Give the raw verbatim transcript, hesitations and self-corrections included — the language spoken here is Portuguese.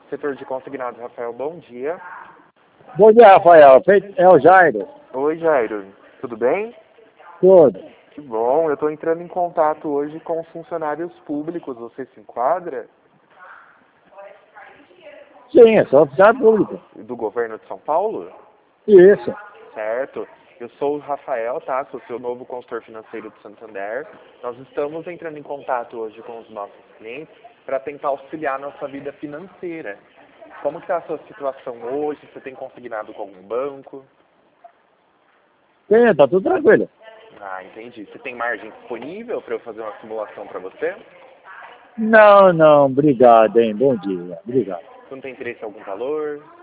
Setor de consignados, Rafael, bom dia. Bom dia, Rafael. É o Jairo. Oi, Jairo. Tudo bem? Tudo. Que bom. Eu estou entrando em contato hoje com os funcionários públicos. Você se enquadra? Sim, eu sou oficial público. Do governo de São Paulo? Isso. Certo. Eu sou o Rafael, tá? Sou seu novo consultor financeiro do Santander. Nós estamos entrando em contato hoje com os nossos clientes para tentar auxiliar a nossa vida financeira. Como está a sua situação hoje? Você tem consignado com algum banco? Sim, tá tudo tranquilo. Ah, entendi. Você tem margem disponível para eu fazer uma simulação para você? Não, não, obrigado, hein. Bom dia. Obrigado. Você não tem interesse em algum valor?